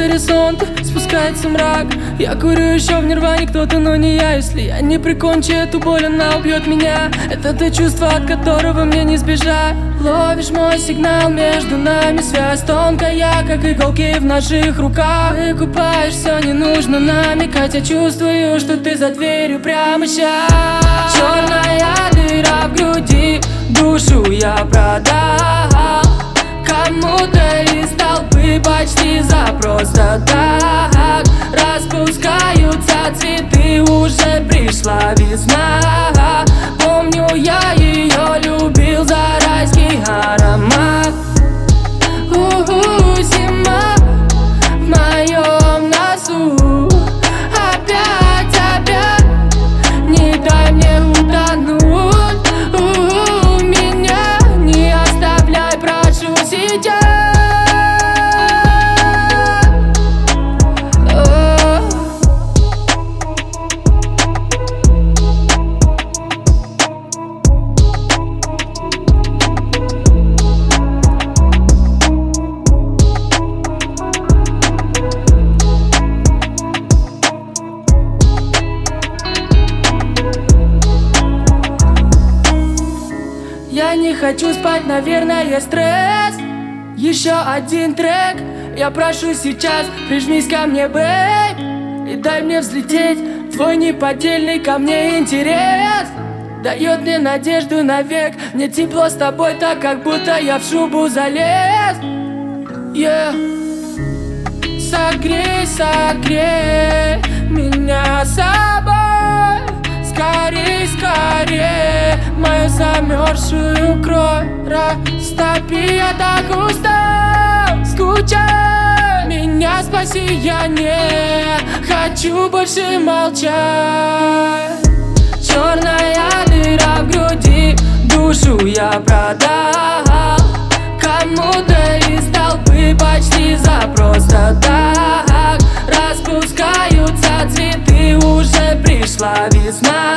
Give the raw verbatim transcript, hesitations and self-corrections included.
горизонта спускается мрак. Я курю еще в нирване, кто-то, но не я. Если я не прикончу эту боль, она убьет меня. Это то чувство, от которого мне не сбежать. Ловишь мой сигнал, между нами связь тонкая, как иголки в наших руках. Выкупаешь все, не нужно намекать. Я чувствую, что ты за дверью прямо сейчас. Черная дыра в груди, душу я продал кому-то из толпы почти за просто так. Распускаются цветы, уже пришла весна. Помню, я ее любил за райский аромат. У-у, зима в моем носу. Опять, опять, не дай мне утонуть. У-у, меня не оставляй, прошу сейчас. Я не хочу спать, наверное, стресс. Еще один трек, я прошу сейчас, прижмись ко мне, бэйб, и дай мне взлететь. Твой неподдельный ко мне интерес дает мне надежду навек. Мне тепло с тобой, так как будто я в шубу залез. Yeah. Согрей, согрей меня собой. Скорей, скорей мою замерзшую кровь растопи, я так устал скучать. Меня спаси, я не хочу больше молчать. Черная дыра в груди, душу я продал кому-то из толпы почти за просто так. Распускаются цветы, уже пришла весна.